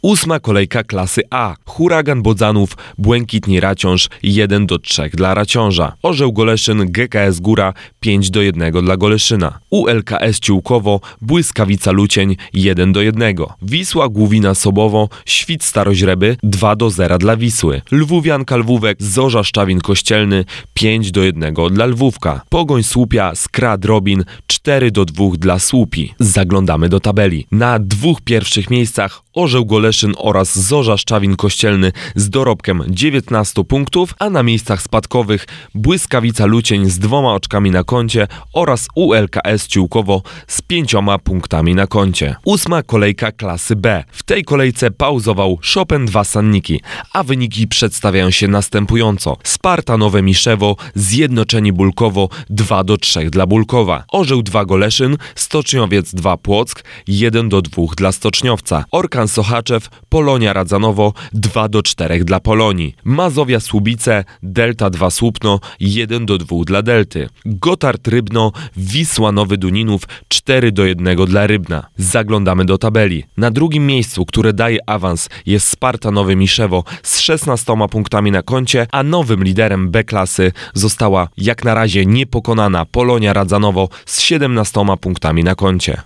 8. kolejka klasy A. Huragan Bodzanów, Błękitni Raciąż 1-3 dla Raciąża. Orzeł Goleszyn, GKS Góra 5-1 dla Goleszyna. ULKS Ciłkowo, Błyskawica Lucień 1-1. Wisła Główina Sobowo, Świt Staroźreby 2-0 dla Wisły. Lwówianka Lwówek, Zorza Szczawin Kościelny 5-1 dla Lwówka. Pogoń Słupia, Skra Drobin 4-2 dla Słupi. Zaglądamy do tabeli. Na 2 pierwszych miejscach Orzeł Goleszyn oraz Zorza Szczawin Kościelny z dorobkiem 19 punktów, a na miejscach spadkowych Błyskawica Lucień z 2 oczkami na koncie oraz ULKS Ciłkowo z 5 punktami na koncie. 8. kolejka klasy B. W tej kolejce pauzował Chopin 2 Sanniki, a wyniki przedstawiają się następująco. Sparta Nowe Miszewo, Zjednoczeni Bulkowo 2-3 dla Bulkowa. Orzeł 2 Goleszyn, Stoczniowiec 2 Płock 1-2 dla Stoczniowca. Orkan Sochaczew, Polonia Radzanowo 2-4 dla Polonii. Mazowia Słubice, Delta 2 Słupno 1-2 dla Delty. Gotard Rybno, Wisła Nowy Duninów 4-1 dla Rybna. Zaglądamy do tabeli. Na drugim miejscu, które daje awans, jest Sparta Nowe Miszewo z 16 punktami na koncie, a nowym liderem B klasy została jak na razie niepokonana Polonia Radzanowo z 17 punktami na koncie.